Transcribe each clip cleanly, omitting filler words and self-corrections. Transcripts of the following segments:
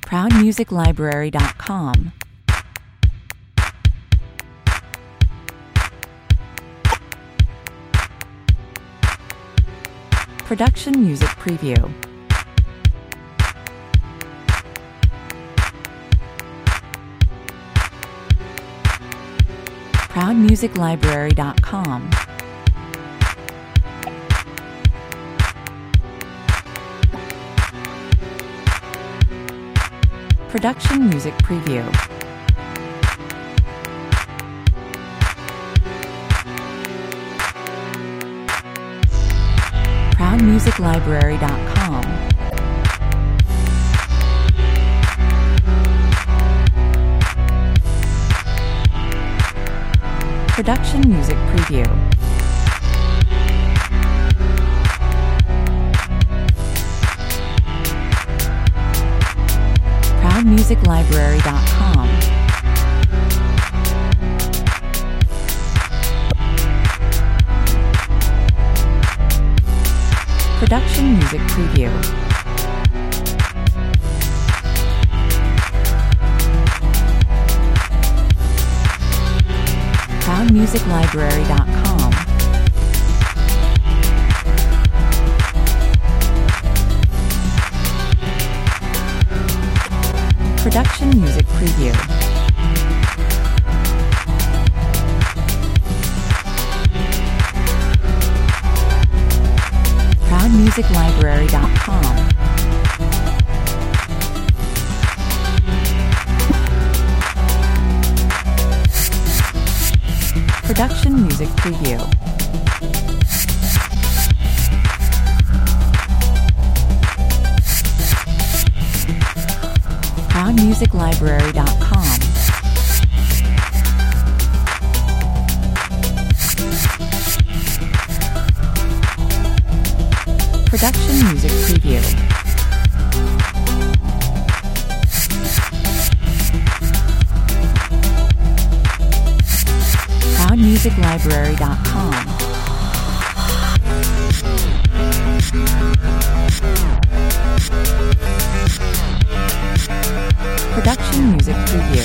ProudMusicLibrary.com. Production Music Preview. ProudMusicLibrary.com. Production Music Preview. ProudMusicLibrary.com. Production Music Preview. ProudMusicLibrary.com. Production Music Preview. ProudMusicLibrary.com. Production Music Preview. ProudMusicLibrary.com. Production Music Preview. ProudMusicLibrary.com. Production Music Preview. ProudMusicLibrary.com. Production Music Preview.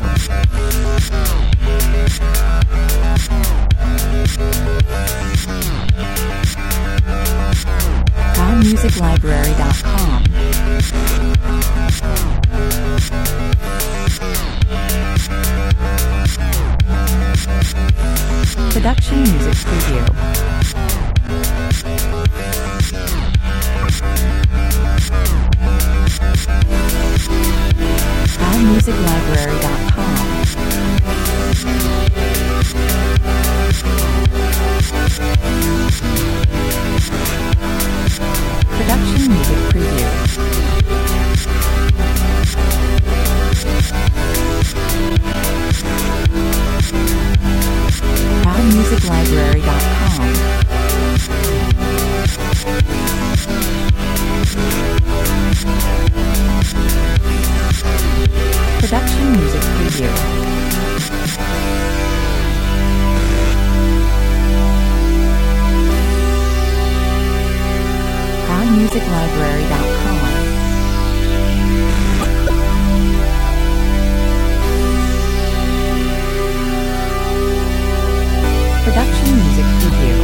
ProudMusicLibrary.com. Production Music Preview. ProudMusicLibrary.com. Production Music Preview. ProudMusicLibrary.com. Production Music Preview. ProudMusicLibrary.com. Production Music Preview.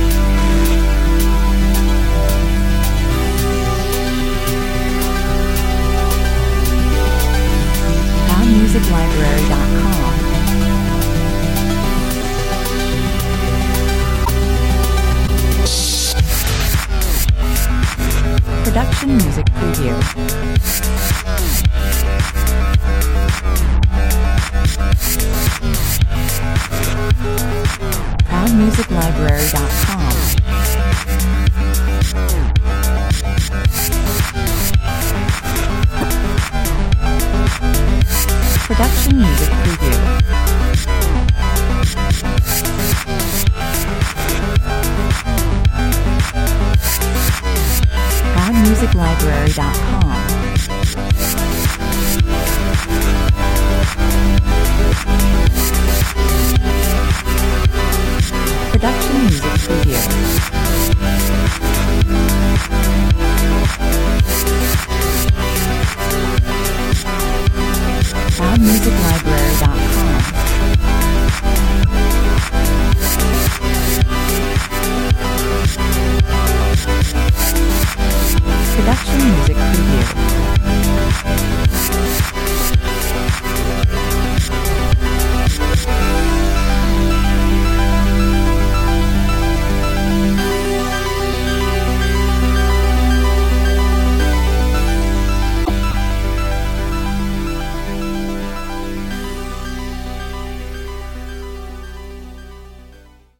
ProudMusicLibrary.com. Production Music Preview. ProudMusicLibrary.com. Production Music Preview. ProudMusicLibrary.com. Production Music Preview.